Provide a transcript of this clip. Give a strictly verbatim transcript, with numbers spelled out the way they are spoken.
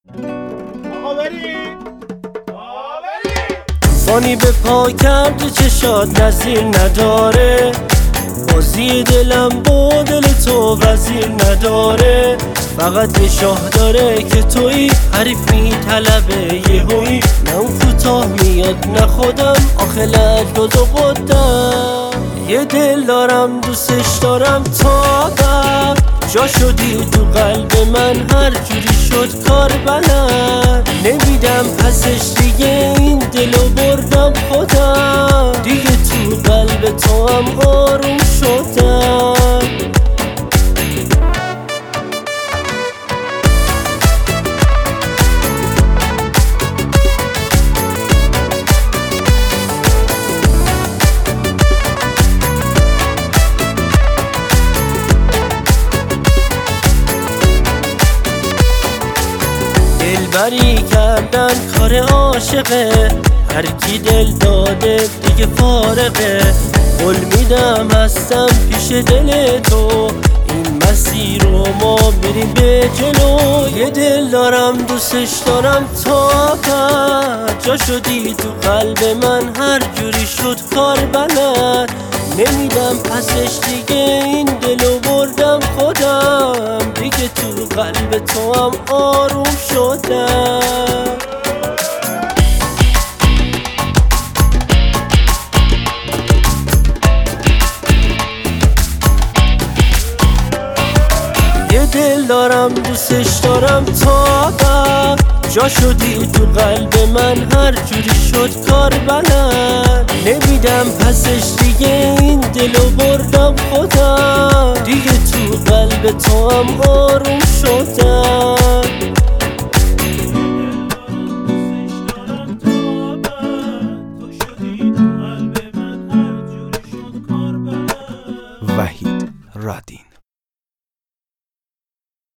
آقا بریم فانی به پا کرد و چشات نظیر نداره، بازی دلم با دل تو وزیر نداره. فقط یه شاه داره که توی حریف میطلبه یهویی، نه اون کوتاه میاد نه خودم آخه لجباز و قدم. یه دل دارم دوستش دارم تا قبل، جا شدی تو قلب من هر جوری شد کار بلد. نمیدم پسش دیگه این دلو بردم خودم، دیگه تو قلب تو هم آروم شدم. دلبری کردن کار عاشقه، هر کی دل داده دیگه فارغه. قول میدم هستم پیش دل تو، این مسیر رو ما بریم به جلو. یه دل دارم دوستش دارم تا ابد، جا شدی تو قلب من هر جوری شد کار بلد. نمیدم پسش دیگه این دلو بردم خودم، دیگه تو قلب تو هم آروم شدم. یه دل دارم دوستش دارم تا ابد، جا شدی تو قلب من هر جوری شد کار بلد. نمیدم پسش دیگه این دلو بردم خودم، دیگه تو قلب تو هم آروم شدم. وحید رادین.